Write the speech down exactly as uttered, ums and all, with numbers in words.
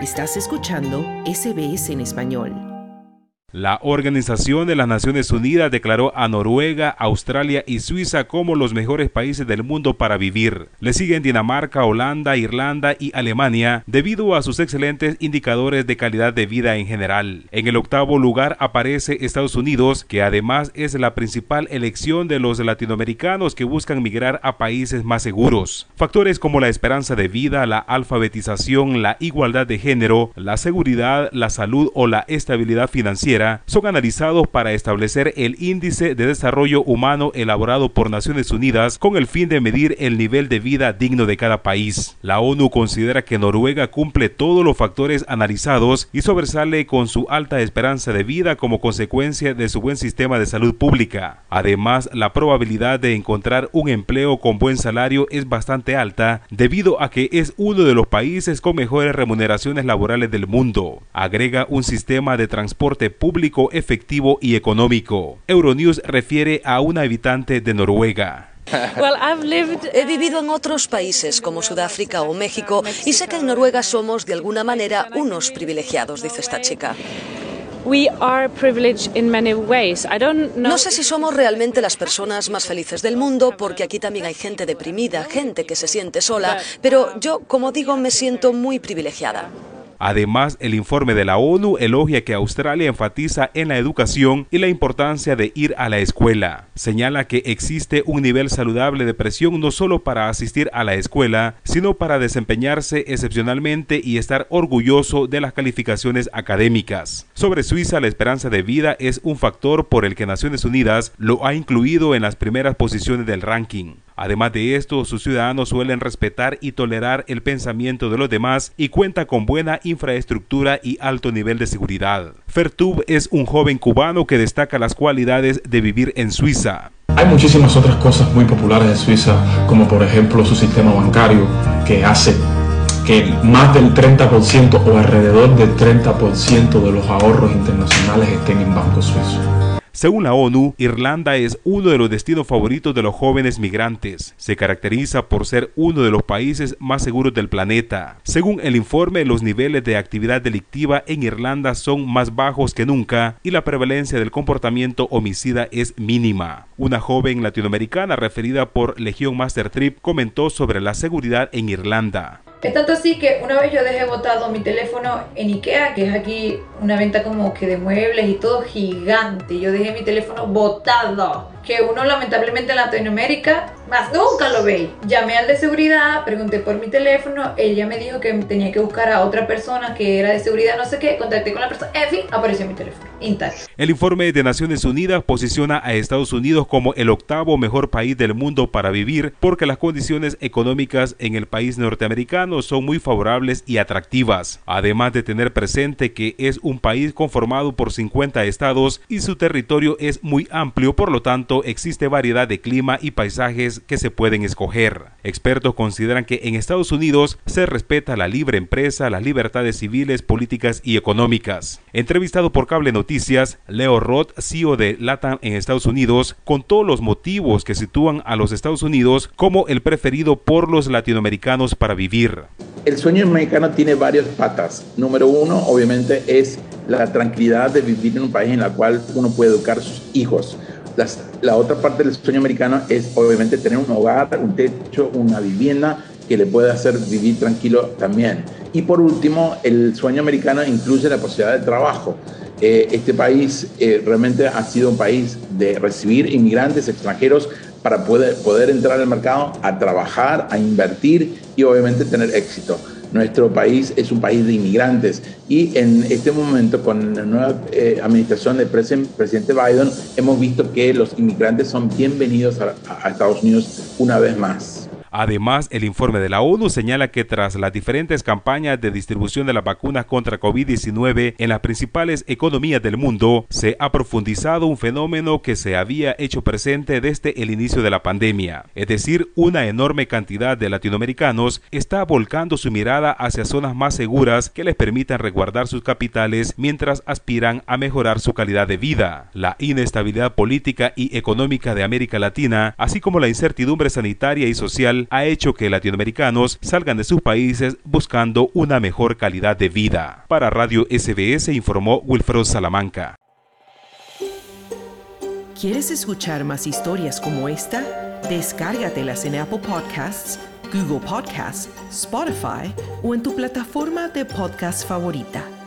Estás escuchando S B S en español. La Organización de las Naciones Unidas declaró a Noruega, Australia y Suiza como los mejores países del mundo para vivir. Le siguen Dinamarca, Holanda, Irlanda y Alemania debido a sus excelentes indicadores de calidad de vida en general. En el octavo lugar aparece Estados Unidos, que además es la principal elección de los latinoamericanos que buscan migrar a países más seguros. Factores como la esperanza de vida, la alfabetización, la igualdad de género, la seguridad, la salud o la estabilidad financiera son analizados para establecer el Índice de Desarrollo Humano elaborado por Naciones Unidas con el fin de medir el nivel de vida digno de cada país. La ONU considera que Noruega cumple todos los factores analizados y sobresale con su alta esperanza de vida como consecuencia de su buen sistema de salud pública. Además, la probabilidad de encontrar un empleo con buen salario es bastante alta debido a que es uno de los países con mejores remuneraciones laborales del mundo. Agrega un sistema de transporte público público, efectivo y económico. Euronews refiere a una habitante de Noruega. He vivido en otros países como Sudáfrica o México y sé que en Noruega somos de alguna manera unos privilegiados, dice esta chica. No sé si somos realmente las personas más felices del mundo, porque aquí también hay gente deprimida, gente que se siente sola, pero yo, como digo, me siento muy privilegiada. Además, el informe de la ONU elogia que Australia enfatiza en la educación y la importancia de ir a la escuela. Señala que existe un nivel saludable de presión no solo para asistir a la escuela, sino para desempeñarse excepcionalmente y estar orgulloso de las calificaciones académicas. Sobre Suiza, la esperanza de vida es un factor por el que Naciones Unidas lo ha incluido en las primeras posiciones del ranking. Además de esto, sus ciudadanos suelen respetar y tolerar el pensamiento de los demás y cuenta con buena infraestructura y alto nivel de seguridad. Fertub es un joven cubano que destaca las cualidades de vivir en Suiza. Hay muchísimas otras cosas muy populares de Suiza, como por ejemplo su sistema bancario, que hace que más del treinta por ciento o alrededor del treinta por ciento de los ahorros internacionales estén en bancos suizos. Según la ONU, Irlanda es uno de los destinos favoritos de los jóvenes migrantes. Se caracteriza por ser uno de los países más seguros del planeta. Según el informe, los niveles de actividad delictiva en Irlanda son más bajos que nunca y la prevalencia del comportamiento homicida es mínima. Una joven latinoamericana referida por Legión Master Trip comentó sobre la seguridad en Irlanda. Es tanto así que una vez yo dejé botado mi teléfono en Ikea, que es aquí una venta como que de muebles y todo gigante. Yo dejé mi teléfono botado, que uno lamentablemente en Latinoamérica más nunca lo ve. Llamé al de seguridad, pregunté por mi teléfono, ella me dijo que tenía que buscar a otra persona que era de seguridad, no sé qué, contacté con la persona, en fin, apareció mi teléfono intacto. El informe de Naciones Unidas posiciona a Estados Unidos como el octavo mejor país del mundo para vivir porque las condiciones económicas en el país norteamericano son muy favorables y atractivas, además de tener presente que es un país conformado por cincuenta estados y su territorio es muy amplio, por lo tanto existe variedad de clima y paisajes que se pueden escoger. Expertos consideran que en Estados Unidos se respeta la libre empresa, las libertades civiles, políticas y económicas. Entrevistado por Cable Noticias, Leo Roth, C E O de LATAM en Estados Unidos, contó los motivos que sitúan a los Estados Unidos como el preferido por los latinoamericanos para vivir. El sueño americano tiene varias patas. Número uno, obviamente, es la tranquilidad de vivir en un país en el cual uno puede educar a sus hijos. Las, la otra parte del sueño americano es obviamente tener un hogar, un techo, una vivienda que le pueda hacer vivir tranquilo también. Y por último, el sueño americano incluye la posibilidad de trabajo. Eh, este país eh, realmente ha sido un país de recibir inmigrantes extranjeros para poder, poder entrar al mercado, a trabajar, a invertir y obviamente tener éxito. Nuestro país es un país de inmigrantes y en este momento con la nueva eh, administración del presen, presidente Biden hemos visto que los inmigrantes son bienvenidos a, a Estados Unidos una vez más. Además, el informe de la ONU señala que tras las diferentes campañas de distribución de las vacunas contra COVID diecinueve en las principales economías del mundo, se ha profundizado un fenómeno que se había hecho presente desde el inicio de la pandemia. Es decir, una enorme cantidad de latinoamericanos está volcando su mirada hacia zonas más seguras que les permitan resguardar sus capitales mientras aspiran a mejorar su calidad de vida. La inestabilidad política y económica de América Latina, así como la incertidumbre sanitaria y social, mundial ha hecho que latinoamericanos salgan de sus países buscando una mejor calidad de vida. Para Radio S B S informó Wilfredo Salamanca. ¿Quieres escuchar más historias como esta? Descárgatelas en Apple Podcasts, Google Podcasts, Spotify o en tu plataforma de podcast favorita.